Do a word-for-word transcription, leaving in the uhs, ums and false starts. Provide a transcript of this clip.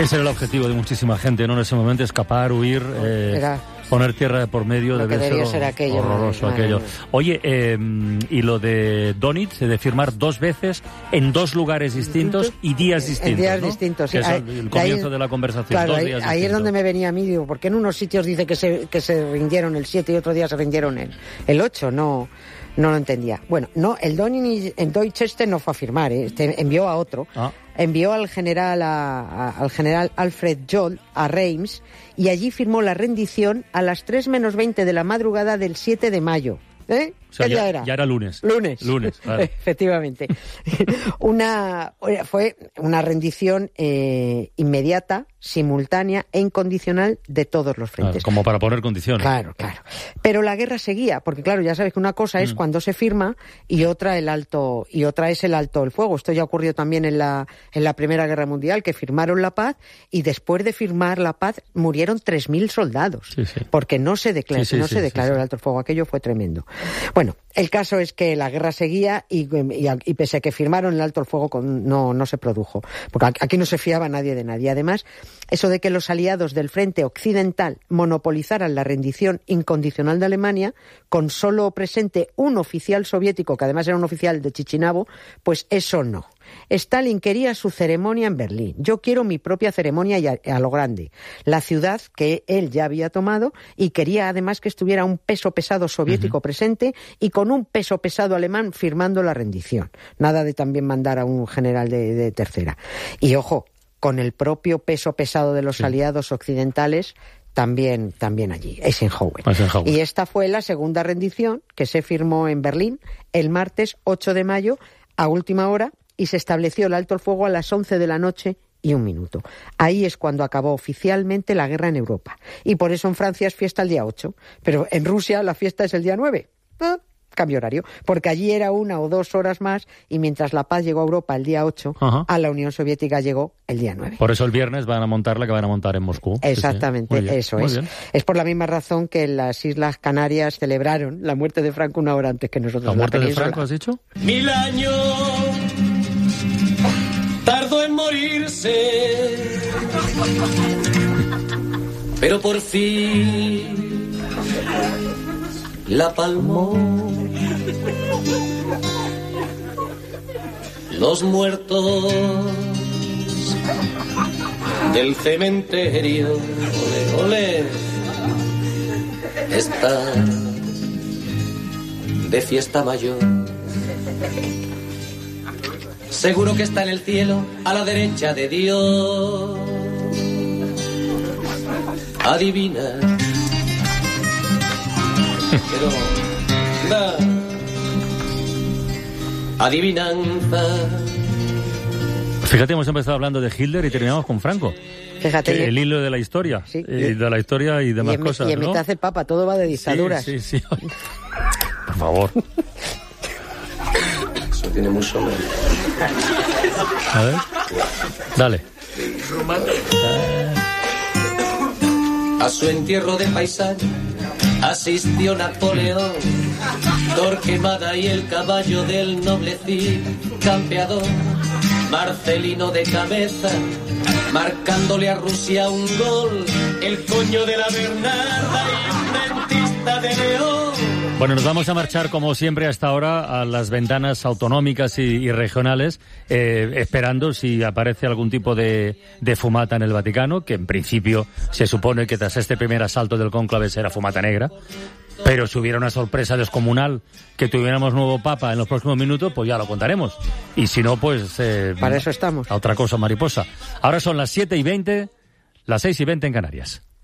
Ese era el objetivo de muchísima gente, ¿no? En ese momento, escapar, huir, eh, era... poner tierra de por medio, lo debe ser, ser aquello, horroroso madre, aquello. madre. Oye, eh, y lo de Donitz, de firmar dos veces en dos lugares distintos y días distintos, en días ¿no? distintos, que sí. es el, el comienzo ahí, de la conversación. Claro, dos ahí, días ahí es donde me venía a mí, digo, porque en unos sitios dice que se, que se rindieron el siete y otro día se rindieron el, el ocho, no... No lo entendía. Bueno, no, el Donitz en Deutsche este no fue a firmar, ¿eh? Este envió a otro. Ah. Envió al general a, a, al general Alfred Joll a Reims y allí firmó la rendición a las tres menos veinte de la madrugada del siete de mayo. ¿Eh? O sea, ¿Qué ya, día era? Ya era lunes. Lunes. Lunes, claro. Efectivamente. una, fue una rendición eh, inmediata, simultánea e incondicional de todos los frentes. Claro, como para poner condiciones. Claro, claro. Pero la guerra seguía, porque claro, ya sabes que una cosa es mm. cuando se firma y otra el alto y otra es el alto el fuego. Esto ya ocurrió también en la en la Primera Guerra Mundial, que firmaron la paz y después de firmar la paz murieron tres mil soldados, sí, sí. porque no se declaró, sí, sí, no sí, se declaró sí, sí. el alto el fuego. Aquello fue tremendo. Bueno, el caso es que la guerra seguía y, y, y pese a que firmaron el alto el fuego con, no, no se produjo, porque aquí no se fiaba nadie de nadie. Además, eso de que los aliados del frente occidental monopolizaran la rendición incondicional de Alemania, con solo presente un oficial soviético, que además era un oficial de Chichinabo, pues eso no. Stalin quería su ceremonia en Berlín. Yo quiero mi propia ceremonia y a, a lo grande. La ciudad que él ya había tomado y quería además que estuviera un peso pesado soviético uh-huh. presente y con un peso pesado alemán firmando la rendición. Nada de también mandar a un general de, de tercera. Y ojo, con el propio peso pesado de los sí. aliados occidentales también, también allí, Eisenhower. Eisenhower. Y esta fue la segunda rendición que se firmó en Berlín el martes ocho de mayo a última hora y se estableció el alto el fuego a las once de la noche y un minuto. Ahí es cuando acabó oficialmente la guerra en Europa. Y por eso en Francia es fiesta el día ocho, pero en Rusia la fiesta es el día nueve. ¿Ah? Cambio horario, porque allí era una o dos horas más y mientras la paz llegó a Europa el día ocho, Ajá. a la Unión Soviética llegó el día nueve. Por eso el viernes van a montar la que van a montar en Moscú. Exactamente, sí, sí. eso Muy es. Bien. Es por la misma razón que las Islas Canarias celebraron la muerte de Franco una hora antes que nosotros. ¿La muerte la de Franco has dicho? Mil años tardó en morirse, pero por fin la palmó. Los muertos del cementerio, ole, ole, están de fiesta mayor. Seguro que está en el cielo, a la derecha de Dios. Adivina. Pero da adivinanza. Fíjate, hemos empezado hablando de Hitler y terminamos con Franco. Fíjate. El hilo de la historia. Sí. Y de la historia y demás y en, cosas, y en ¿no? mitad el Papa, todo va de dictaduras. Sí, sí, sí. Por favor. Eso tiene mucho nombre. A ver. Dale. A su entierro de paisano asistió Napoleón, Torquemada y el caballo del noble Cid campeador, Marcelino de cabeza, marcándole a Rusia un gol, el coño de la Bernarda y un dentista de León. Bueno, nos vamos a marchar como siempre hasta ahora a las ventanas autonómicas y, y regionales, eh, esperando si aparece algún tipo de, de fumata en el Vaticano, que en principio se supone que tras este primer asalto del cónclave será fumata negra, pero si hubiera una sorpresa descomunal que tuviéramos nuevo papa en los próximos minutos, pues ya lo contaremos. Y si no, pues... Eh, Para eso estamos. A otra cosa mariposa. Ahora son las siete y veinte, las seis y veinte en Canarias.